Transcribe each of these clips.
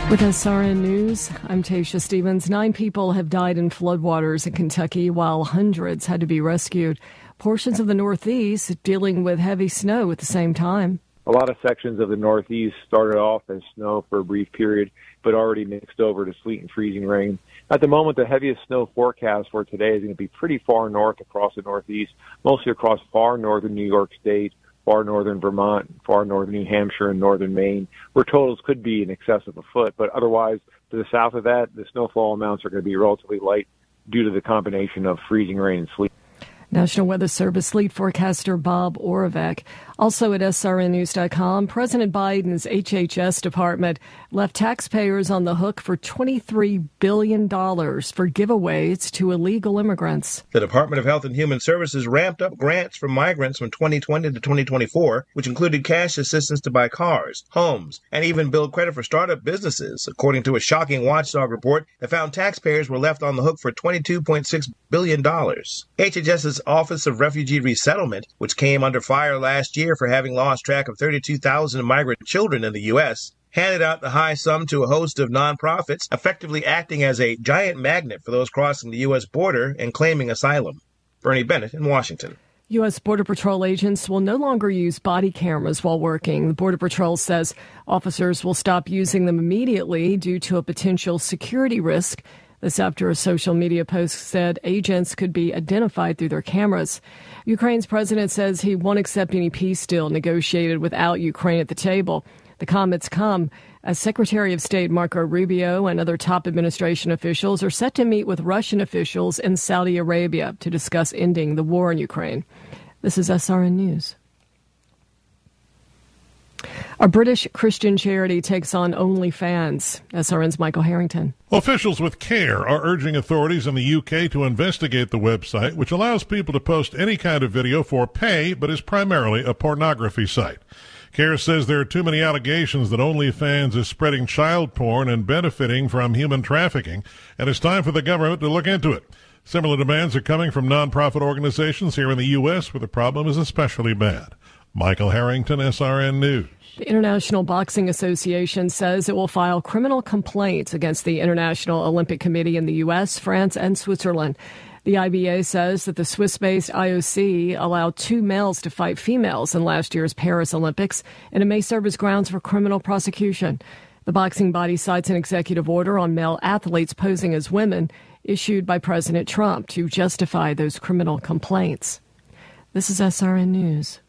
With SRN News, I'm Tasha Stevens. 9 people have died in floodwaters in Kentucky, while hundreds had to be rescued. Portions of the Northeast dealing with heavy snow at the same time. A lot of sections of the Northeast started off as snow for a brief period, but already mixed over to sleet and freezing rain. At the moment, the heaviest snow forecast for today is going to be pretty far north across the Northeast, mostly across far northern New York State, far northern Vermont, far northern New Hampshire, and northern Maine, where totals could be in excess of a foot. But otherwise, to the south of that, the snowfall amounts are going to be relatively light due to the combination of freezing rain and sleet. National Weather Service sleet forecaster Bob Oravec. Also at srnnews.com, President Biden's HHS department left taxpayers on the hook for $23 billion for giveaways to illegal immigrants. The Department of Health and Human Services ramped up grants for migrants from 2020 to 2024, which included cash assistance to buy cars, homes, and even build credit for startup businesses, according to a shocking watchdog report that found taxpayers were left on the hook for $22.6 billion. HHS's Office of Refugee Resettlement, which came under fire last year for having lost track of 32,000 migrant children in the U.S., handed out the high sum to a host of nonprofits, effectively acting as a giant magnet for those crossing the U.S. border and claiming asylum. Bernie Bennett in Washington. U.S. Border Patrol agents will no longer use body cameras while working. The Border Patrol says officers will stop using them immediately due to a potential security risk. This after a social media post said agents could be identified through their cameras. Ukraine's president says he won't accept any peace deal negotiated without Ukraine at the table. The comments come as Secretary of State Marco Rubio and other top administration officials are set to meet with Russian officials in Saudi Arabia to discuss ending the war in Ukraine. This is SRN News. A British Christian charity takes on OnlyFans. SRN's Michael Harrington. Officials with CARE are urging authorities in the UK to investigate the website, which allows people to post any kind of video for pay, but is primarily a pornography site. CARE says there are too many allegations that OnlyFans is spreading child porn and benefiting from human trafficking, and it's time for the government to look into it. Similar demands are coming from nonprofit organizations here in the U.S., where the problem is especially bad. Michael Harrington, SRN News. The International Boxing Association says it will file criminal complaints against the International Olympic Committee in the U.S., France, and Switzerland. The IBA says that the Swiss-based IOC allowed 2 males to fight females in last year's Paris Olympics, and it may serve as grounds for criminal prosecution. The boxing body cites an executive order on male athletes posing as women issued by President Trump to justify those criminal complaints. This is SRN News.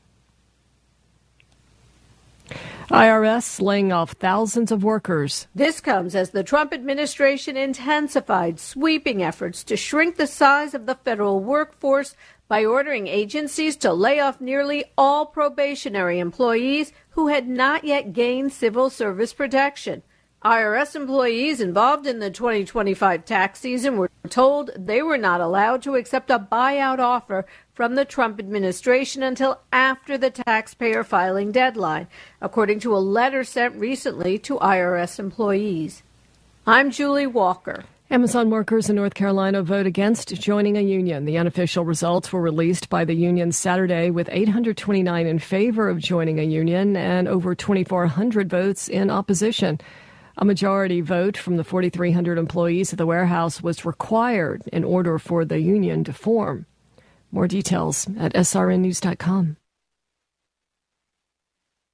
IRS laying off thousands of workers. This comes as the Trump administration intensified sweeping efforts to shrink the size of the federal workforce by ordering agencies to lay off nearly all probationary employees who had not yet gained civil service protection. IRS employees involved in the 2025 tax season were told they were not allowed to accept a buyout offer from the Trump administration until after the taxpayer filing deadline, according to a letter sent recently to IRS employees. I'm Julie Walker. Amazon workers in North Carolina vote against joining a union. The unofficial results were released by the union Saturday, with 829 in favor of joining a union and over 2,400 votes in opposition. A majority vote from the 4,300 employees at the warehouse was required in order for the union to form. More details at srnnews.com.